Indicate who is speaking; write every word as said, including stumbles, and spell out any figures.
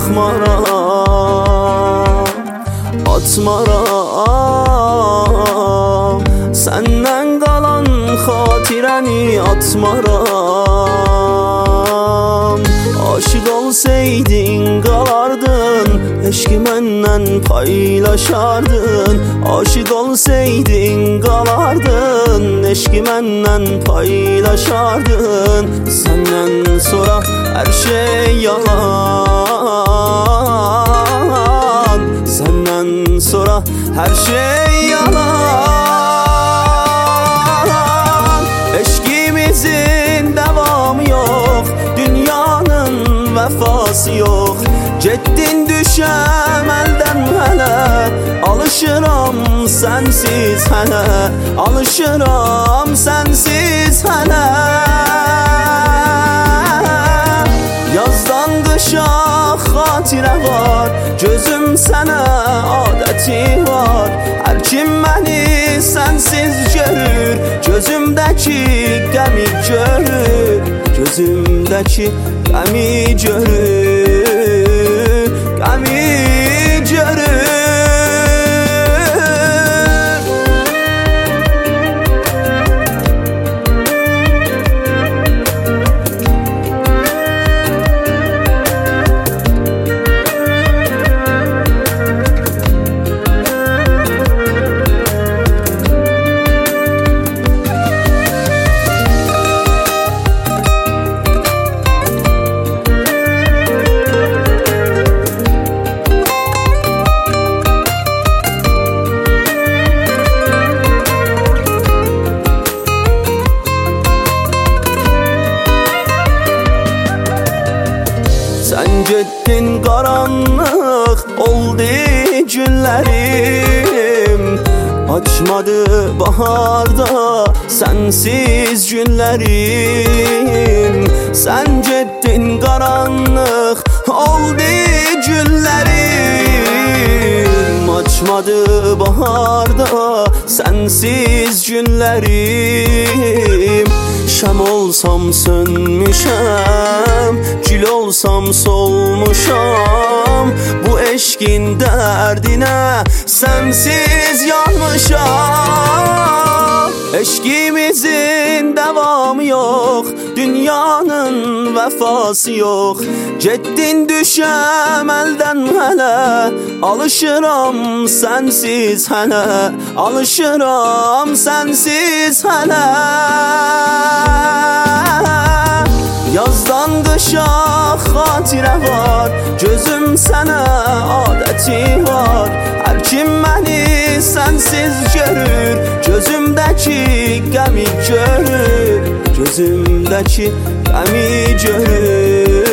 Speaker 1: baxmaram, atmaram. Səndən qalan xatirəni atmaram. Aşık olsaydın qalardın, eşki məndən paylaşardın. Aşık olsaydın qalardın, eşki məndən paylaşardın. Səndən sonra hər şey yalan, səndən sonra hər şey yalan. Eşkimizin devamı yok, dünyanın vəfası yox. Getdin düşəm əldən hələ, alışıram sənsiz hələ, alışıram sənsiz hələ. Yazdan qışa xatirə var, gözüm sənə adəti var. Hər kim məni sənsiz görür, gözümdəki qəmi görür, gözümdəki qəmi görür, qəmi görür. Sən getdin, qaranlıq oldu günlərim. Açmadı baharda sənsiz günlərim. Sən getdin, qaranlıq oldu günlərim. Açmadı baharda sənsiz günlərim. Şam olsam sönmüşəm, gül olsam solmuşam. Bu eşkin dərdinə sənsiz yanmışam. Eşkimizin devamı yok, dünyanın vəfası yox. Getdin düşəm əldən hələ, alışıram sənsiz hələ, alışıram sənsiz hələ. Yazdan qışa xatirə var, gözüm sənə adəti var. Hər kim məni sənsiz görür, gözümdəki qəmi görür, gözümdəki qəmi görür.